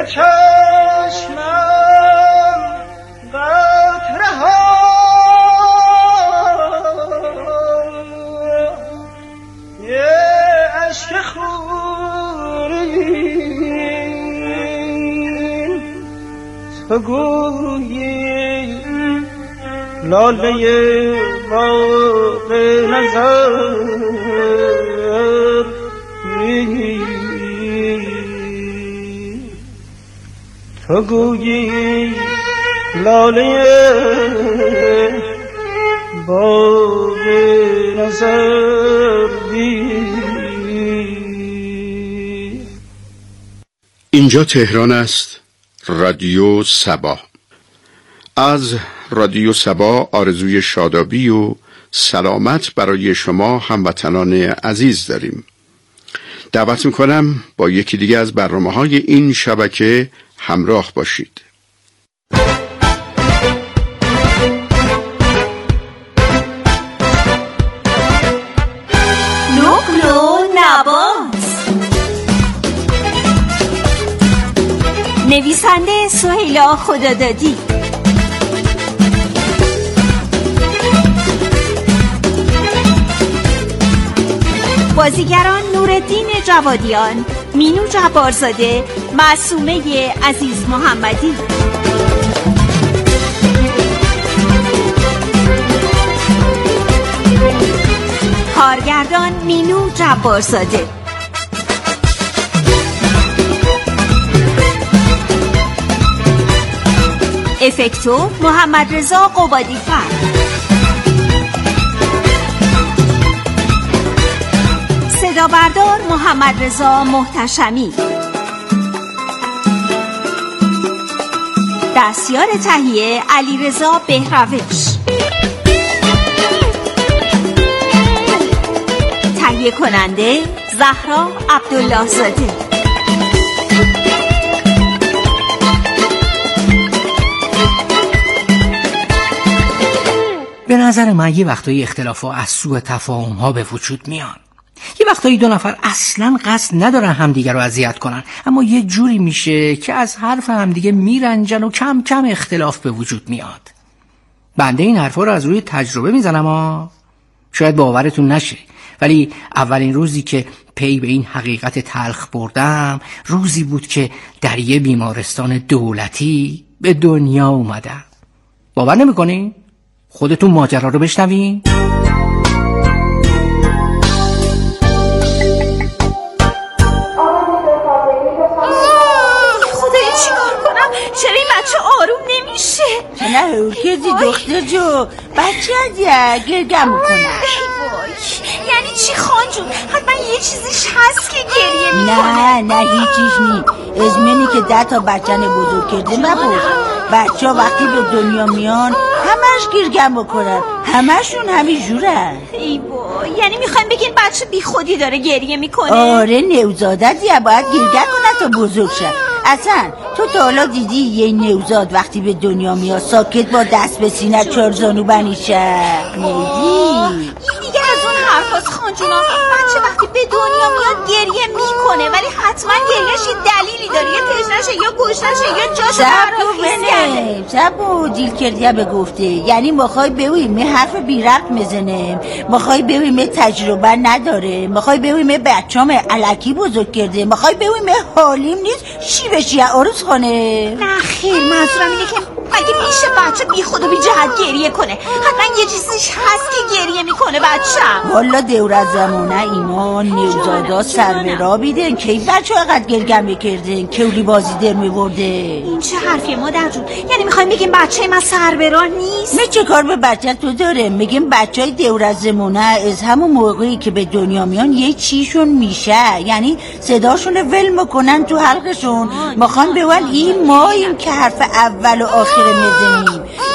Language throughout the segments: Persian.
به چشمم قطره ها یه عشق خونین تو گویی لاله باغ نظر تو گویی لاله باغ نظر. اینجا تهران است، رادیو سبا. از رادیو سبا آرزوی شادابی و سلامت برای شما هموطنان عزیز داریم. دعوت میکنم با یکی دیگه از برنامه‌های این شبکه همراه باشید. نقل و نبات. نویسنده سهیلا خدادادی، بازیگران نورالدین جوادیان، مینو جبارزاده، معصومه عزیز محمدی. کارگردان مینو جبارزاده. افکتور محمد رضا قبادی‌فر. صدا بردار محمد رضا محتشمی. دستیار تهیه علیرضا بهروش. تهیه کننده زهرا عبدالله زاده. به نظر من یه وقتایی اختلاف‌ها از سوء تفاهم‌ها به وجود میان. یه وقتایی دو نفر اصلاً قصد ندارن همدیگه رو اذیت کنن، اما یه جوری میشه که از حرف همدیگه میرنجن و کم کم اختلاف به وجود میاد. بنده این حرفا رو از روی تجربه میزنم شاید باورتون نشه، ولی اولین روزی که پی به این حقیقت تلخ بردم روزی بود که در یه بیمارستان دولتی به دنیا اومدم. باور نمی‌کنی؟ خودتون ماجرا رو بشنوین. چرا این بچه آروم نمیشه؟ نه هرکزی دختر جو، بچه هدیه گرگم میکنه. یعنی چی خانجون؟ حتما یه چیزیش هست که گریه میکنه. نه هیچیش نی. ازمنی که 10 تا بچه بزرگ کرده نبود. بچه ها وقتی به دنیا میان همش گرگم بکنن، همشون همین جورن. ای وای، یعنی میخوایم بگین بچه بی خودی داره گریه میکنه؟ آره نوزاده دیگه باید گرگم کنه تا بزرگ شه. اصلا تو تا حالا دیدی یه نوزاد وقتی به دنیا میاد ساکت با دست به سینه 4 زانو بنی شه؟ این دیگه از اون حرفاست خانجونا. بچه وقتی به دنیا میاد گریه میکنه، ولی حتما گریهش یه دلیلی داره، یا تشنشه یا گوشتشه یا جاشو خراب کرده. شبو دیل کردیه بگفته، یعنی مخوای بویم حرف بی ربط میزنیم، مخوای بویم تجربه نداره، مخوای بویم بچه‌ام الکی بزرگ کرده، مخوای بویم حالیم نیست چی بشی عروس خانه. نه خیر، منظورم اینه که مگه میشه بچه بی خود و بی جهت گریه کنه؟ حتما یه چیزیش هست که گریه میکنه بچه‌م. والا دور از زمانه ایمان نوزادا سر به راه بیدن کی بچه ها قد گرگم بکردن کولی بازی در میبرده. این چه حرفی مادر جون؟ یعنی میخوایم بگیم بچه من سر به راه نیست؟ نه چه کار به بچه تو داره؟ میگیم بچه های دور از زمانه از همون موقعی که به دنیا میان یه چیشون میشه، یعنی صداشون ول میکنن تو حلقشون، میخوان بگن این ماییم که حرف اول و آخر میزنیم.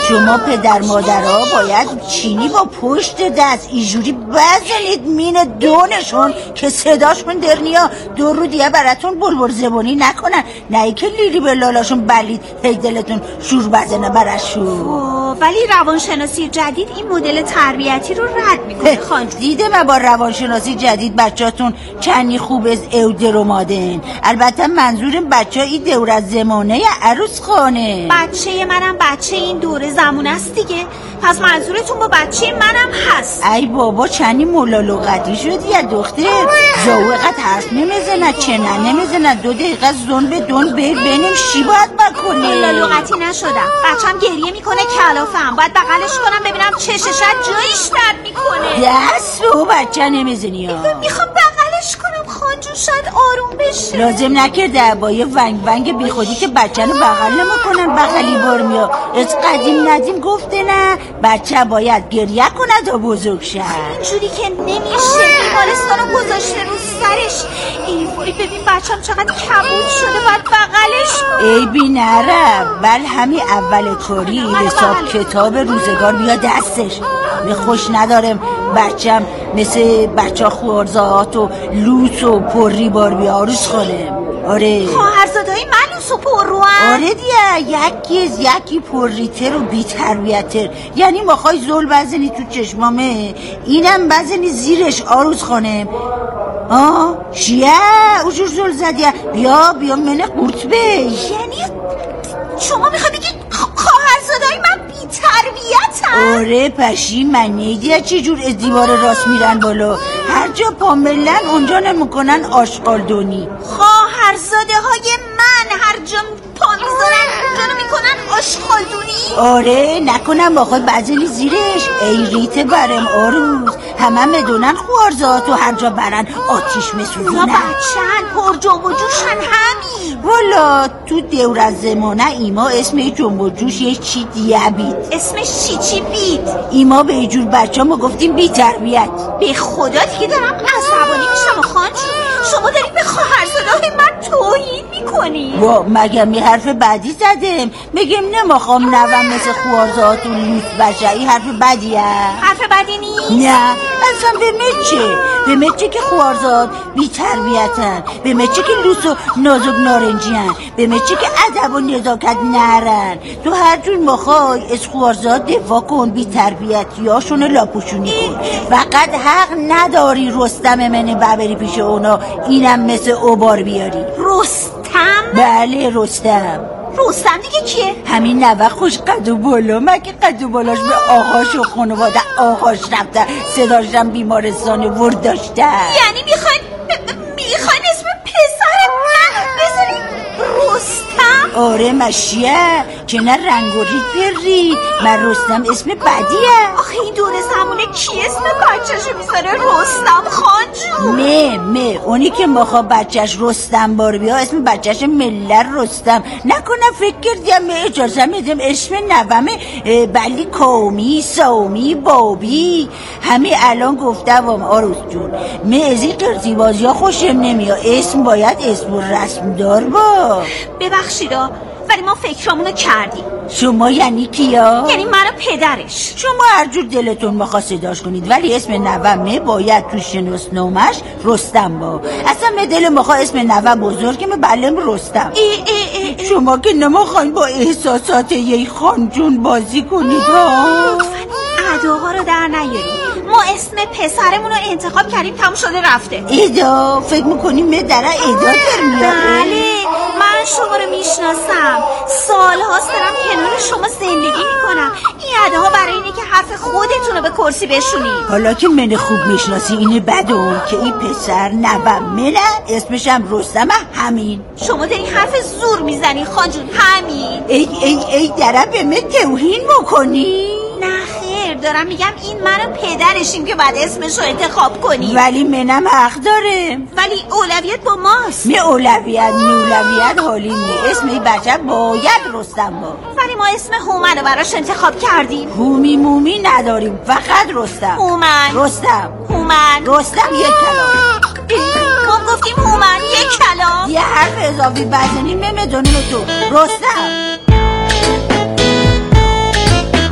شما پدر مادرها باید چینی با پشت دست اینجوری بزنید مین دونشون که صداشون در نیا دو رو دیگه براتون بلبل زبونی نکنن، نه ای که لیلی به لالاشون بلید هی دلتون شور بزنه براشون. ولی روانشناسی جدید این مدل تربیتی رو رد میکنه خانجون. دیده من با روانشناسی جدید بچه‌تون چنی خوب از اودر اومدن. البته منظورم بچه ای دور از زمانه عروس خانه. بچه منم بچه این دوره زمونه است دیگه، پس منظورتون با بچه منم هست. ای بابا چنی مولا لغتی شدی یا دختر؟ زاوقت حرف نمیزنه چه نه نمیزنه 2 دقیقه زون به دون بینیم شی باید بکنه. مولا لغتی نشدم، بچم گریه میکنه کلافم، باید بغلش کنم ببینم چشش جایش درد میکنه. دست رو بچه نمیزنی ها. میخوام بغلش کنم خانجون شاید آروم بشه. لازم نکرده با یه ونگ بی خودی که بچه رو بغل نمیکنن بغلی بار میا. از قدیم ندیم گفته نه بچه باید گریه کنه تا بزرگ شد. اینجوری که نمیشه، بیمارستانو گذاشته رو سرش. ای وای ببین بچم چقدر کبود شده، باید بغلش کنم. ای بی نره بل همین اول کاری حساب کتاب روزگار بیا دستش. می خوش ندارم بچم مثل بچه خوارزات و لوس و پری بار بیا عروس خانم. آره خواهرزادهای من لوس و پرو هم. آره دیگه یکی پریتر و بی تربیتر. یعنی مخوای زل بزنی تو چشمامه اینم بزنی زیرش عروس خانم. چیه اوجور زل زدیه بیا من قورت بش. یعنی شما میخوای بگید خواهرزادهای من بی تربیتن؟ آره پشی من نیدیه چه جور از دیوار راست میرن بالا، هر جا پا ملن اونجا نمیکنن آشغالدونی. خواهرزاده های من هر جا پا میذارن اونجا میکنن آشغالدونی؟ آره نکنم باخوای بزنی زیرش. ای ریت برم آروز همه مدونن خوارزات و هر جا برن آتیش مسوزونن. یا بچن پر جنب و جوشن همین. والا تو دور از زمانه ایما اسم جنب و جوش یه چی دیگه بید. اسمش چی بید؟ ایما به جور بچه ما گفتیم بی تربیت. به خدا دیگه دارم عصبانی میشم خانجون. شما دارید به خواهرزادهای من توهین میکنی. وا مگه حرف بعدی زدم بگم نمیخوام نوام مثل خوارزات و لوس بشه. این حرف بدیه؟ حرف بدی نیست. نه اصلا به مچه که خوارزات بی تربیتن، به مچه که لوس و نازک نارنجیان، به مچه که ادب و نزاکت نرن. تو هر جور مخوای از خوارزات دفاع کن، بی تربیتیاشون لاپوشونی کن. فقط حق نداری رستم منه ببری پیش اونا اینم مثل اوبار بیاری. رستم؟ بله رستم دیگه کیه؟ همین نوه خوش قد و بالا، مگه قد و بالاش به آقاش و خانواده آقاش رفته صداشم بیمارستان ورد داشته. یعنی میخواین اسم پسر من بذارید رستم؟ آره مشیه که نه رنگ و ریت بری من رستم اسم بدیه. آخه این دوره زمونه کی اسم بچهشو میذاره رستم خانجون؟ اونی که مخواه بچهش رستم بار بیا اسم بچهش ملر رستم. نکنم فکر کردیم اجازه میدم اسم نومه بلی کومی سومی بابی همه الان گفتم عروس جون من از این قرطی بازی ها خوشم نمیاد. اسم باید اسم و رسم دار با. ببخشیدا ولی ما فکرامونو کردیم. شما یعنی کیا؟ یعنی من و پدرش. شما هر جور دلتون بخواد صداش کنید ولی اسم نومه باید تو شناسنامه‌اش رستم با. اصلا من دل میخواد اسم نوه بزرگمه بلم رستم. شما که نمیخواین با احساسات یه خانجون بازی کنید ها. اداها رو در نیاریم. ما اسم پسرمون رو انتخاب کردیم تموم شده رفته. ادا فکر میکنیم من در ادا در میاد؟ بله من شما رو میشناسم، سال هاست دارم کنار شما زندگی میکنم. این اداها برای اینه که حرف خودتون رو به کرسی بشونید. حالا که من خوب میشناسی اینه بدو که این پسر نومه اسمشم رستم همین. شما داری حرف زور میزنی خانجون همین. ای داره به من توهین بکنی؟ نه خیر دارم میگم این من و پدرشیم که بعد اسمش رو انتخاب کنیم. ولی منم حق دارم. ولی اولویت با ماست. می اولویت حالی نی. اسم این بچه باید رستم با. ولی ما اسم هومن رو براش انتخاب کردیم. مومی نداریم فقط رستم. هومن رستم یک کلام. ما گفتیم هومن یک کلام. یه حرف اضافی بزنی ممدونی تو رستم.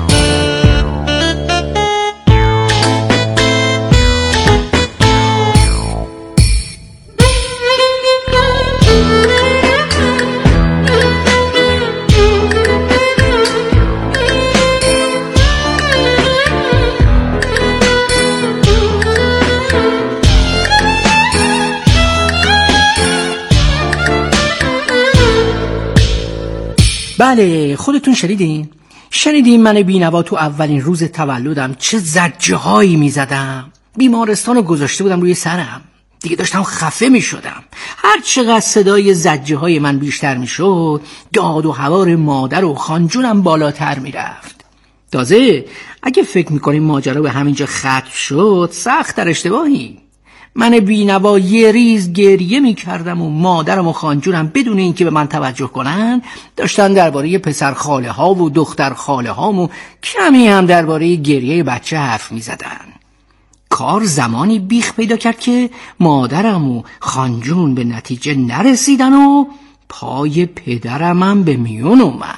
بله خودتون شنیدین من بینوا تو اولین روز تولدم چه زجه هایی می زدم. بیمارستان رو گذاشته بودم روی سرم، دیگه داشتم خفه می شدم. هر چقدر صدای زجه های من بیشتر می شد داد و هوار مادر و خانجونم بالاتر می رفت. تازه اگه فکر می کنیم ماجرا به همینجا ختم شد سخت در اشتباهی. من بینوا یه ریز گریه می کردم و مادرم و خانجونم بدون اینکه به من توجه کنن داشتن درباره پسر خاله ها و دختر خاله هام و کمی هم درباره گریه بچه حرف می زدن. کار زمانی بیخ پیدا کرد که مادرم و خانجون به نتیجه نرسیدن و پای پدرم هم به میون اومد.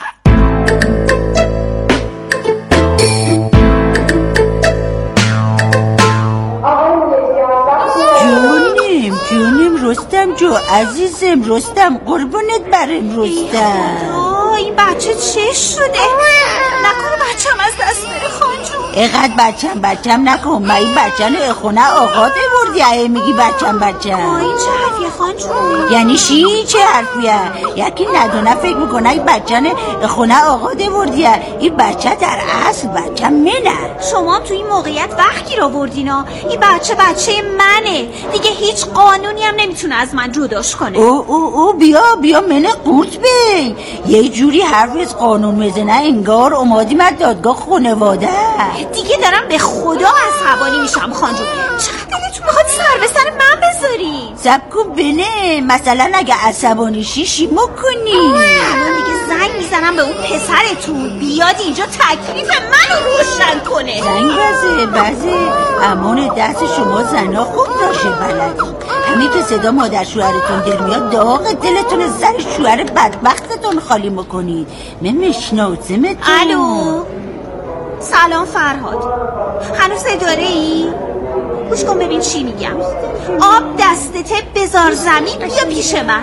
جونم رستم جو عزیزم، رستم قربونت برم رستم. این بچه چه شده؟ نکنه بچم از دست بره خانجون. اینقدر بچم نکن. من این بچه رو خونه آقا بردی میگی بچم. این چه حرفیه خانجون؟ یعنی چه حرفیه؟ یکی ندونه فکر میکنه این بچه رو خونه آقا بردی. این بچه در اصل بچه منه. شما تو این موقعیت وقتی را بردینا. این بچه منه دیگه، هیچ قانونی هم نمیتونه از من جداش کنه. او بیا منه قورت بی. یه جوری حرف از قانون میزنه انگار اومدی من دادگاه خانواده. دیگه دارم به خدا عصبانی میشم خانجون. چقدر دلتون میخواد سر به سر من بذاری؟ سب کن بنه، مثلا اگه عصبانی شیشی مکنی. الان دیگه زنگ میزنم به اون پسرتون بیاد اینجا تکلیف منو روشن کنه. زنگ بزه امان دست شما زنا خوب داشه بلدی. همین که صدا مادر شوهرتون در میاد داغ دلتون از سر شوهر بدبختتون خالی مکنید. من مشناسمتون. الو سلام فرهاد، هنوز اداره ای؟ گوش کن ببین چی میگم. آب دستته بذار زمین بیا پیش من.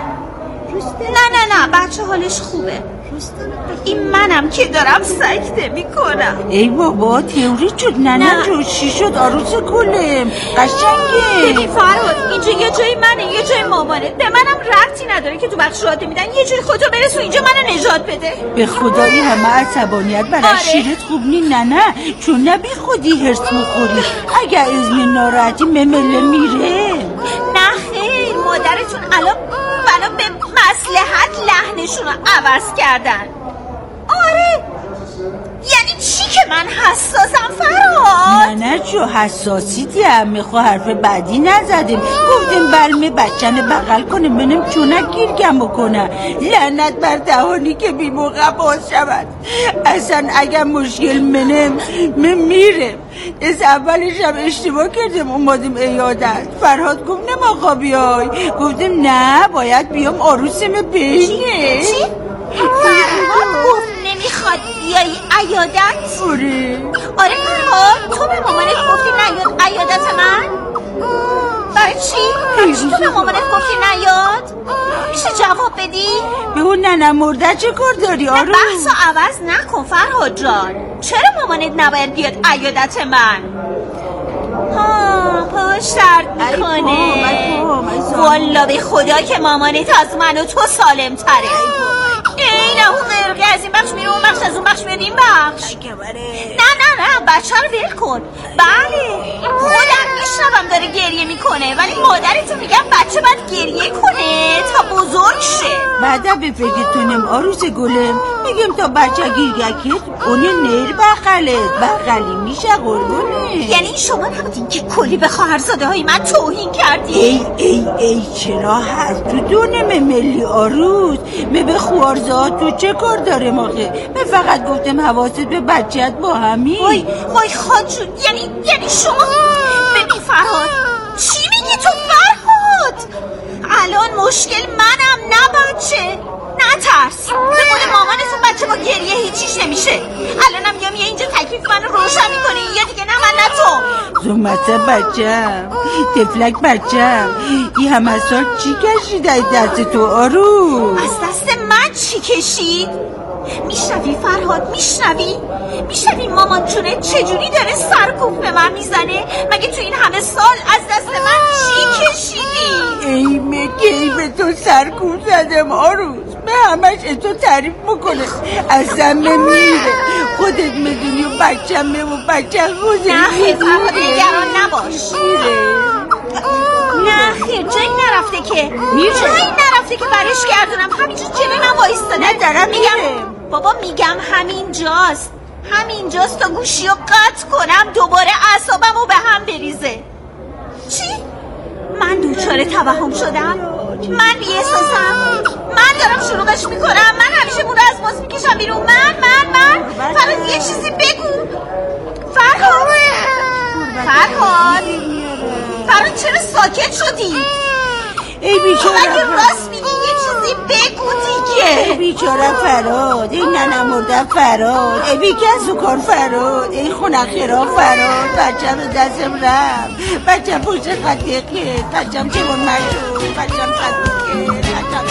نه بچه حالش خوبه. این منم که دارم سکته میکنم. ای بابا تئوری شد. نه جو چی شد عروس گلم قشنگه. ببین فرهاد اینجا یه جای منه یه جای مامانه، به منم ربطی نداره که تو بخش عادی میدن. یه جوری خودتو برسون اینجا منو نجات بده. به خدایی همه عصبانیت برای شیرت خوب نی. نه چون نبی خودی هرس مخوری. اگر از من ناراحتی ممله میره. نه خیر، مادرتون الان به مصلحت لحنشون رو عوض کردن. آره یعنی چی که من حساسم فرهاد؟ نه جو حساسی دیم. میخوا حرف بعدی نزدیم. گفتیم بلمه بچن بغل کنه منم چونک گیرگم بکنه. لعنت بر دهانی که بی موقع باز شود. اصلا اگر مشکل من میرم. از اولش هم اشتباه کردیم اومدیم ایادت. فرهاد گفت نه آقا بیای. گفتیم نه باید بیام عروسم بینه. چی؟ فرهاد گفت نمیخواد بیایی عیادت؟ آره فرهاد تو به مامانت گفتی نیاد عیادت من؟ برای چی تو به مامانت گفتی نیاد؟ میشه جواب بدی؟ به اون ننه مرده چه کار داری آروم؟ بحثو عوض نکن فرهاد جان. چرا مامانت نباید بیاد عیادت من؟ پاش درد میکنه. والا به خدا که مامانت از من و تو سالم تره. این اون قرقه از این بخش میره اون بخش از اون بخش میره این بخش. نه بچه رو ول کن. بله خودم میشنوم داره گریه میکنه ولی مادرتون میگم بچه باید گریه کنه تا بزرگ شه. بعدا به فکرتونم عروس گلم میگم تا بچه گیرگکت اونه نر بغلی میشه قربونه. یعنی شما نبودین که کلی به خواهرزاده های من توهین کردی؟ ای چرا هست تو دونم ملی عروس به خوارزاد تو چه کار داره ماخه؟ من فقط گفتم حواست به بچهت با همین. وای خانجون یعنی شما ببین فرهاد چی میگی تو فرهاد؟ الان مشکل منم نه بچه. نترس به خود مامانتون بچه با گریه هیچیش نمیشه. الانم یا میای اینجا تکلیف منو روشن میکنی یا دیگه نه من نه تو. زومته بچم تفلک بچم این همه سال چی کشید از دست تو آروم؟ از دست من چی کشید؟ میشنوی فرهاد میشنوی مامان جونه چجوری داره سرکوف به من میزنه؟ مگه تو این همه سال از دست من چی کشیدی؟ ای کی به تو سرکوب زدم آروز، به همش تو تعریف میکنه، اصلا میره. خودت میدونی و بچه‌مه و بچه خودت. نه خیر فرهاد نگران نباش. نه خیر جایی نرفته که، جایی نرفته که برش گردونم، همینجور جلوی من وایستاده. نه دارم میگم بابا، میگم همینجاست تا گوشی رو قطع کنم دوباره اعصابمو به هم بریزه. چی؟ من دوچار توهم شدم؟ من بی‌احساسم؟ من دارم شروعش میکنم؟ من همیشه مورو از ماست میکشم بیرون؟ من فرهاد یه چیزی بگو. فرهاد چرا ساکت شدی؟ ای بیچاره، اگه راست میگی یه چیزی بگو دیگه. ای بیچاره فرهاد، ای ننم مردم فرهاد، ای بیکس و کار فرهاد، ای خونخیرا فرهاد، بچم به دستم رفت، بچم پشت خطیه که بچم جوان مشد، بچم خطیه که بچم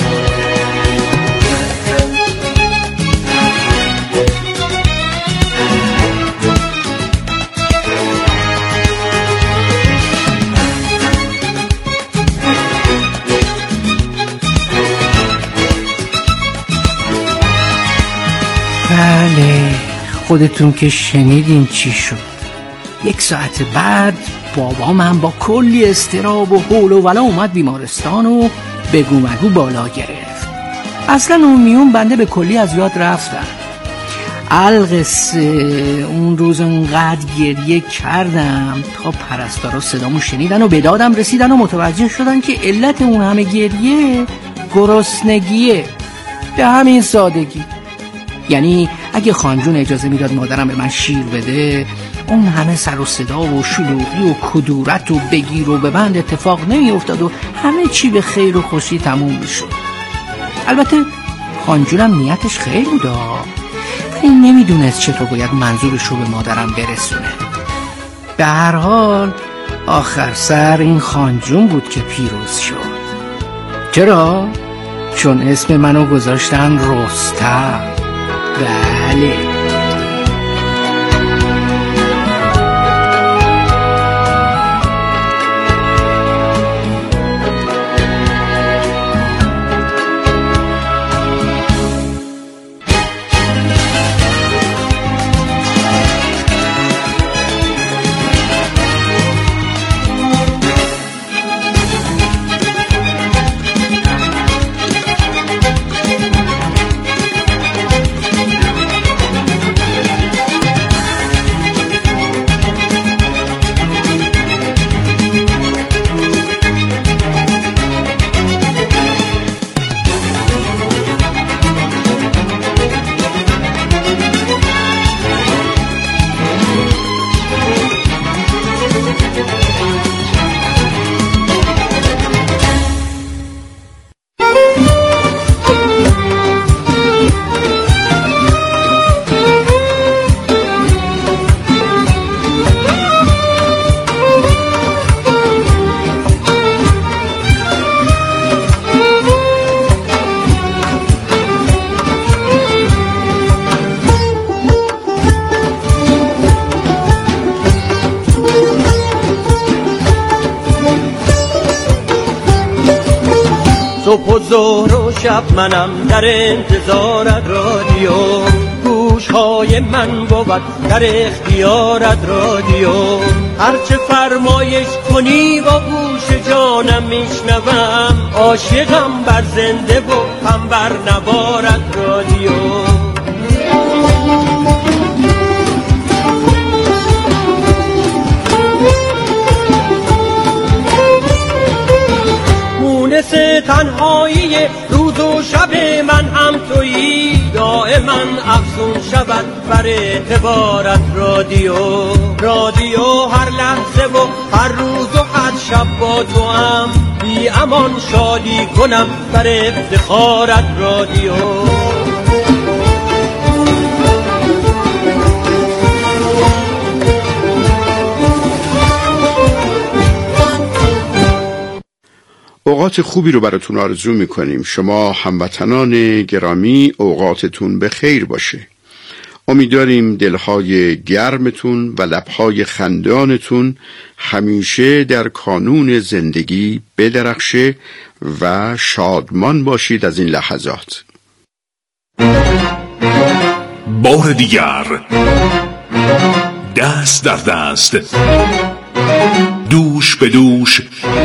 بله، خودتون که شنیدین چی شد. 1 ساعت بعد بابام هم با کلی اضطراب و حول و ولا اومد بیمارستان و بگو مگو بالا گرفت. اصلا اون میون بنده به کلی از یاد رفتم. القصه اون روز انقدر گریه کردم تا پرستارا صدامو شنیدن و به دادم رسیدن و متوجه شدن که علت اون همه گریه گرسنگیه. به همین سادگی. یعنی اگه خانجون اجازه میداد مادرم به من شیر بده، اون همه سر و صدا و شلوغی و کدورت و بگیر و ببند اتفاق نمی افتاد و همه چی به خیر و خوشی تموم میشد. البته خانجونم نیتش خیر بود، ولی نمیدونست چطور باید منظورش رو به مادرم برسونه. به هر حال آخر سر این خانجون بود که پیروز شد. چرا؟ چون اسم منو گذاشتن رستم. بله. صبح و ظهر و شب منم در انتظارت رادیو، گوشهای من بود در اختیارت رادیو، هرچه فرمایش کنی با گوش جانم میشنوم، عاشقم بر زنده و هم بر نوارت رادیو. مونس تنهایی روز و شب من هم تویی، دائما افزون شود بر اعتبارت رادیو. رادیو هر لحظه و هر روز و هر شب با تو هم، بی امان شادی کنم بر افتخارت رادیو. اوقات خوبی رو براتون آرزو میکنیم. شما هموطنان گرامی اوقاتتون به خیر باشه. امیدواریم دلهای گرمتون و لبهای خندانتون همیشه در کانون زندگی بدرخشه و شادمان باشید از این لحظات. بار دیگر دست در دست، دوش به دوش،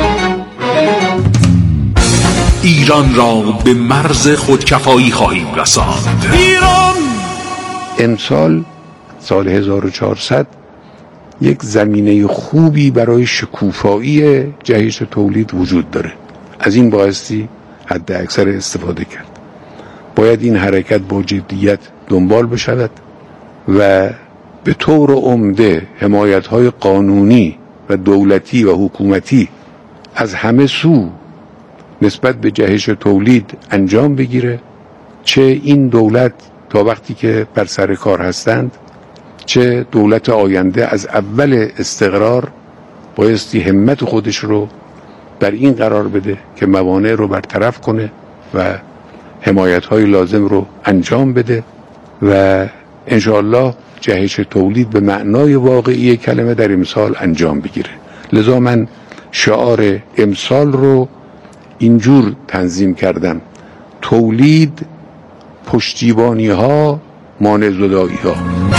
ایران را به مرز خودکفایی خواهیم رساند. ایران امسال سال 1400 یک زمینه خوبی برای شکوفایی جهش تولید وجود داره. از این بایستی حد اکثر استفاده کرد. باید این حرکت با جدیت دنبال بشود و به طور عمده حمایت‌های قانونی و دولتی و حکومتی از همه سو نسبت به جهش تولید انجام بگیره، چه این دولت تا وقتی که بر سر کار هستند، چه دولت آینده از اول استقرار بایستی همت خودش رو در این قرار بده که موانع رو برطرف کنه و حمایت‌های لازم رو انجام بده و انشاءالله جهش تولید به معنای واقعی کلمه در امسال انجام بگیره. لذا من شعار امسال رو اینجور تنظیم کردم: تولید، پشتیبانی ها، مانع زدایی ها.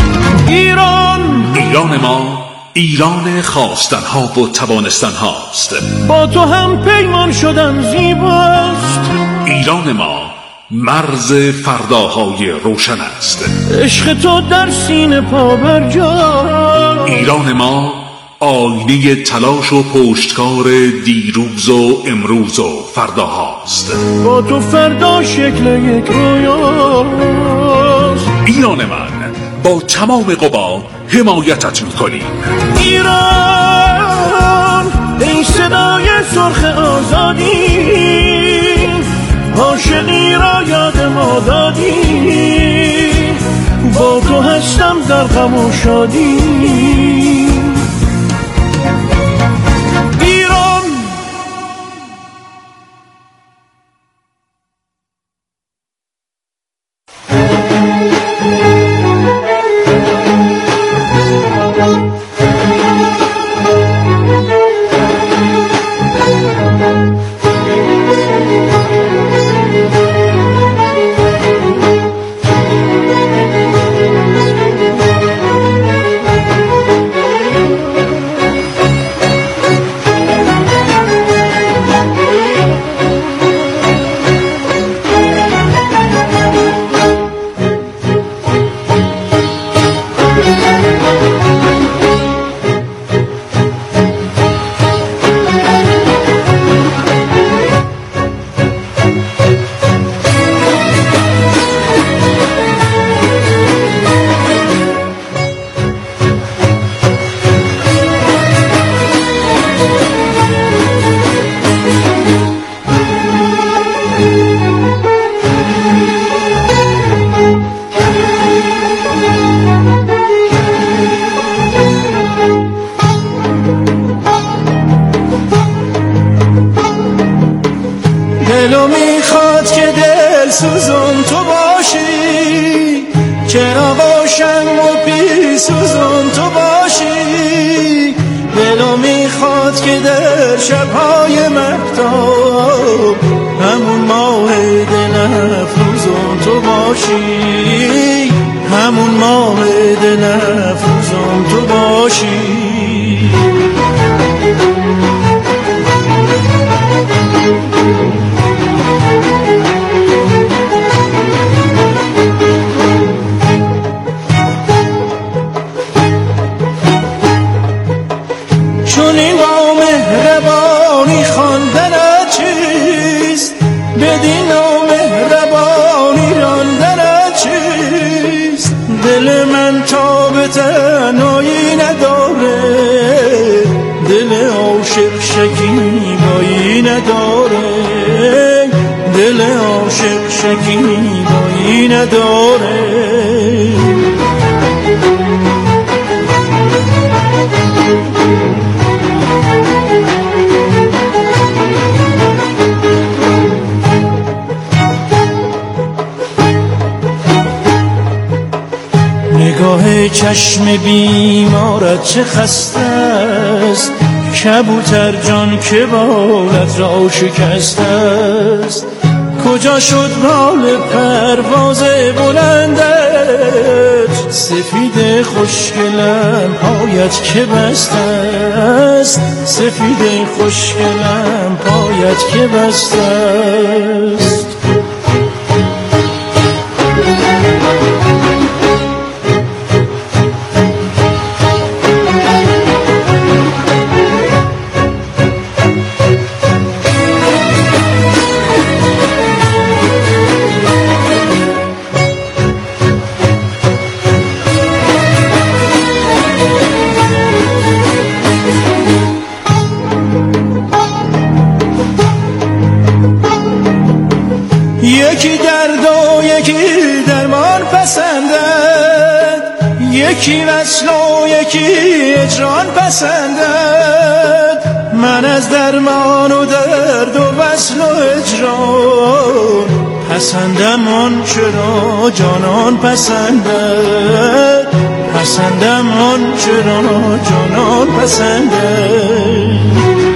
ایران ما ایران خواستن ها و توانستن هاست. با تو هم پیمان شدن زیباست. ایران ما مرز فرداهای روشن است. عشق تو در سینه پا برجا. ایران ما آینه تلاش و پشتکار دیروز و امروز و فرداهاست. با تو فردا شکل یک رویاست. ایران من، با تمام قوا حمایتت می‌کنیم. ایران ای صدای سرخ آزادی، عاشقی را یاد ما دادی. با تو هستم در غم و شادی. دلو میخواد که دل سوزون تو باشی، چرا باشم و بی سوزون تو باشی. دلو میخواد که در شبهای مهتاب همون ماه دل افروزون تو باشی، همون ماه دل افروزون تو باشی. چون این با مهربانی خواندنت چیست، بدین مهربانی راندنت چیست. دل من تا به تنهایی نداره، دل عاشق شکیبایی نداره، دل عاشق شکیبایی نداره. چشم بیمارت چه خسته است، کبوتر جان که بالت را شکسته است. کجا شد بال پرواز بلندت، سفید خوشگلم پایت که بسته است، سفید خوشگلم پایت که بسته است. یکی درد و یکی درمان پسندد، یکی وصل و یکی هجران پسندد. من از درمان و درد و وصل و هجران پسندم آن چرا جانان پسندد، پسندم آن چرا جانان پسندد.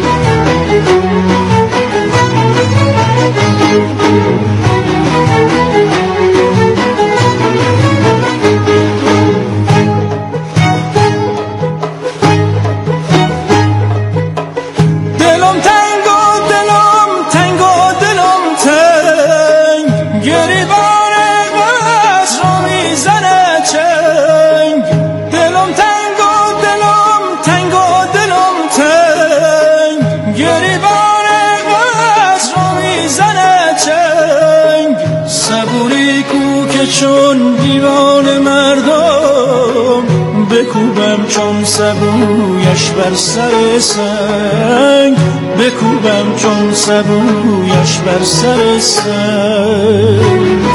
چون دیوان مردم بکوبم چون سبویش بر سر سنگ، بکوبم چون سبویش بر سر سنگ.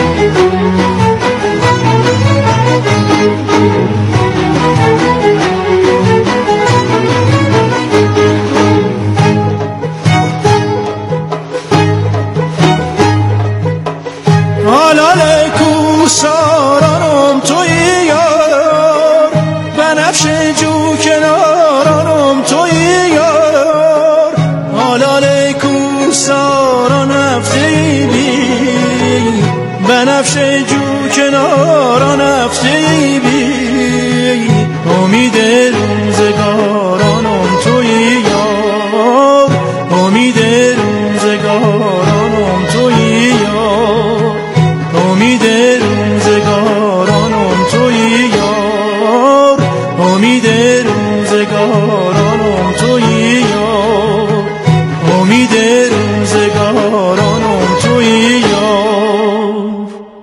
سارانم توی یار، بنفش جو کنارانم توی یار. حالا کو ساران هفته بی، بنفش جو کناران هفته بی. امید روزگارانم توی یار، امید روزگارانم توی یار، امید روزگارانم توی یار، امید روزگارانم توی یار، امید روزگارانم توی یار.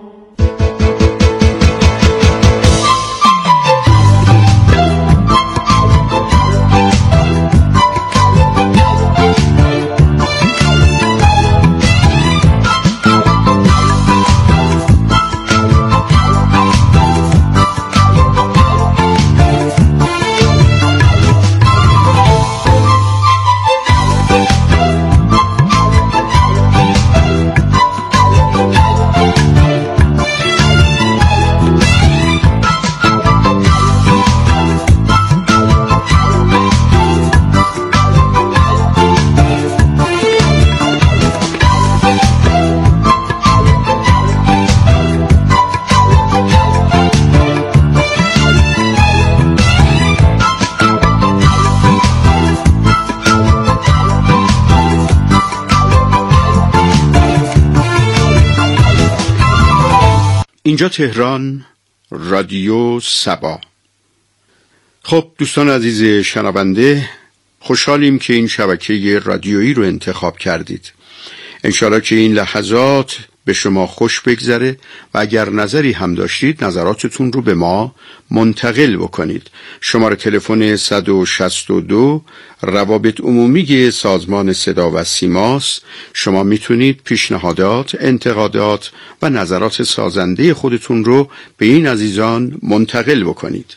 اینجا تهران، رادیو سبا. خب دوستان عزیز شنونده، خوشحالیم که این شبکه رادیویی رو انتخاب کردید. انشالله که این لحظات به شما خوش بگذره و اگر نظری هم داشتید نظراتتون رو به ما منتقل بکنید. شماره تلفن 162 روابط عمومی سازمان صدا و سیماست. شما میتونید پیشنهادات، انتقادات و نظرات سازنده خودتون رو به این عزیزان منتقل بکنید.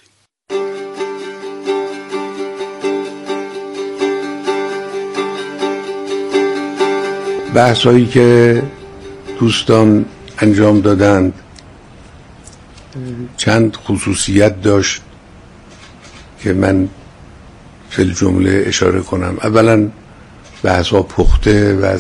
بحثایی که دوستان انجام دادند چند خصوصیت داشت که من فی الجمله اشاره کنم. اولا بحث‌ها پخته و